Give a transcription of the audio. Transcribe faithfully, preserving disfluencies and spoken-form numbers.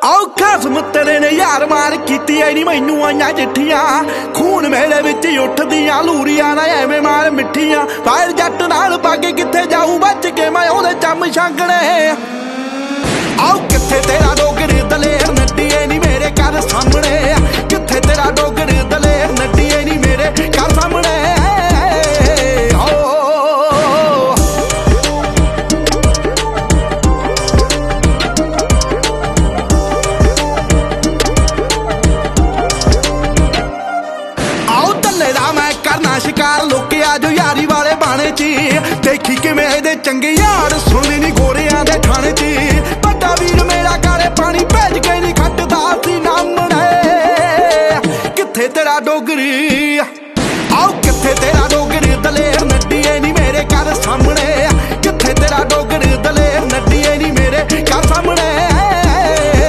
आओ खसम तेरे ने यार मार कीती ऐ नी मैनू आईयां चिट्ठियां खून मेरे विच उठदियां लूरियां ना एवें मार मिठियां फायर जट नाल पाके किथे जाऊं बच के मैं ओदे चम छांगणे आओ किथे तेरा डोगर दलेर नड्डिए नी मेरे घर सामने किथे तेरा डोगर दलेर नड्डिए नी मेरे घर सामने करना शिकार लोके आ जो यारी वाले बाने च देखी किवें इहदे चंगे यार सुनदी नी गोरियां दे ठाणे च बड़ा वीर मेरा काले पानी भेज के नी खटदा सी नामणे किथे तेरा डोगरी।